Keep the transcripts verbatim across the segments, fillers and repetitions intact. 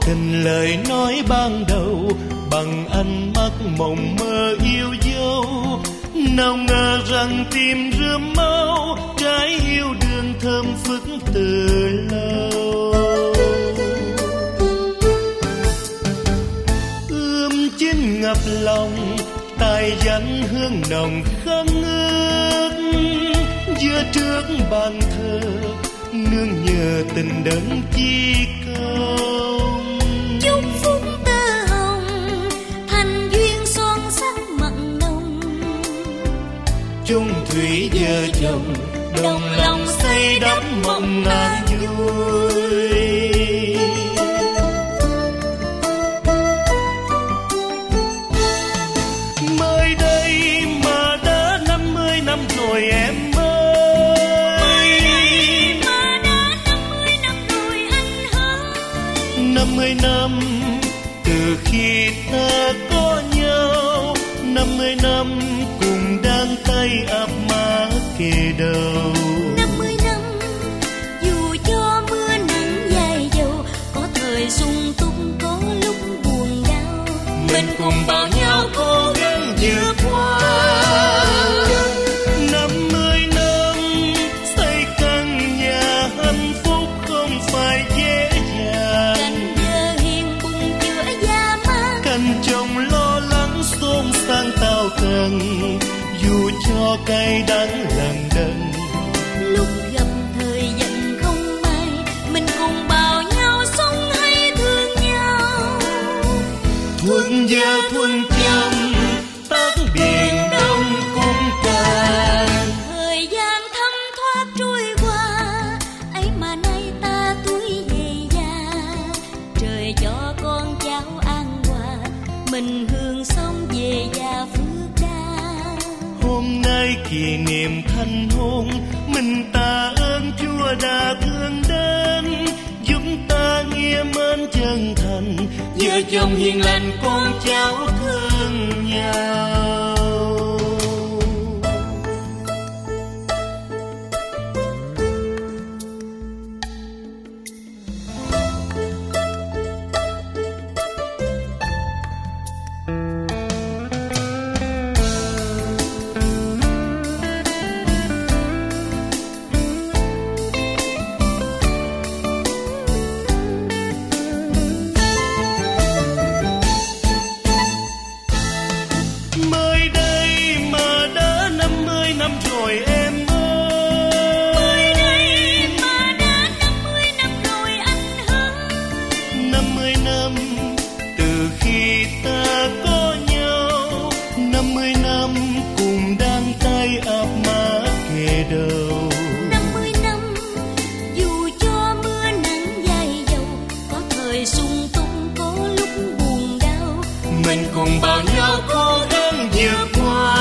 tình lời nói ban đầu bằng ánh mắt mộng mơ yêu dấu. Nào ngờ rằng tim rơm máu, trái yêu đương thơm phức từ lâu. Ươm chín ngập lòng, tài danh hương nồng khăng ước. Giữa trước bàn thờ, nương nhờ tình đấng chi công. Chúc phúc tơ hồng, thành duyên son sắc mặn nồng. Chung thủy vợ chồng, đồng lòng xây đắp mộng ngàn vui. Mới đây mà đã năm mươi năm rồi em ơi. Mà đã năm mươi năm rồi anh hỡi. Năm mươi năm từ khi ta có nhau, năm mươi năm cùng đan tay áp má kề đầu. Năm mươi năm dù cho mưa nắng dài dầu, có thời sung túc có lúc buồn đau. Mình cùng bao nhau cố gắng vượt qua. Năm mươi năm xây căn nhà hạnh phúc không phải dễ dàng. Cành dơ hiền bùng chữa da mang, Cành chồng lo lắng xôn xang tao tần, dù cho cay đắng lần đần. lúc gặp thời giận không may, mình cùng bao nhau sống hay thương nhau. Thuận gia thuận chồng, tác biển đông cũng càng. Thời gian thấm thoát trôi qua, ấy mà nay ta tuổi về già. Trời cho con cháu an hòa, mình hương sống về già phước đa. Hôm nay kỷ niệm thành hôn, mình tạ ơn Chúa đã thương đến, giúp ta nghĩa mến chân thành, vợ chồng hiền lành con cháu thương nhau. Mới đây mà đã năm mươi năm rồi em ơi. Mới đây mà đã năm mươi năm rồi anh hỡi. Năm mươi năm từ khi ta có nhau, năm mươi năm cùng đan tay áp má kề đầu. Năm mươi năm dù cho mưa nắng dài dầu, có thời sung túc có lúc buồn đau. Mình cùng bao nhau cố gắng vượt qua.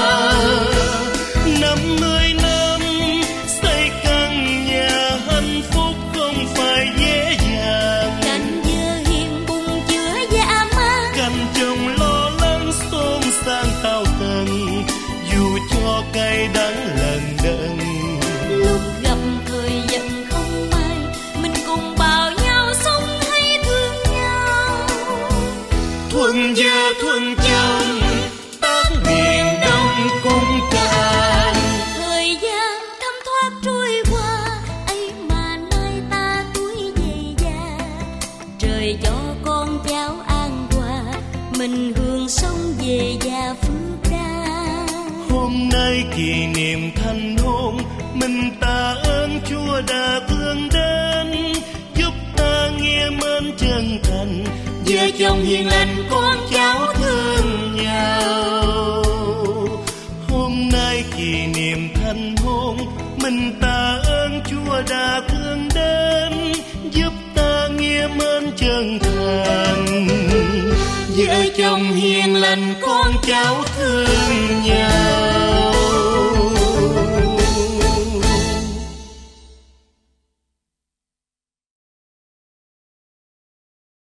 Năm mươi năm xây căn nhà hạnh phúc không phải dễ dàng. Cành dơ hiền bùng chữa da mang, Cành chồng lo lắng xôn xang tao tần, dù cho cay đắng lần đần. lúc gặp thời giận không may, mình cùng bao nhau sống hay thương nhau. Thuận gia thuận chồng, tác biển đông cũng càng. Thời gian thấm thoát trôi qua, ấy mà nay ta tuổi về già. Trời cho con cháu an hòa, mình hương sống về già phước đa. Hôm nay kỷ niệm thành hôn, mình tạ ơn Chúa đã thương đến, giúp ta nghĩa mến chân thành, vợ chồng hiền lành con cháu thương nhau. Hôm nay kỷ niệm thành hôn, mình tạ ơn Chúa đã thương đến, giúp ta nghĩa mến chân thành, vợ chồng hiền lành con cháu thương nhau.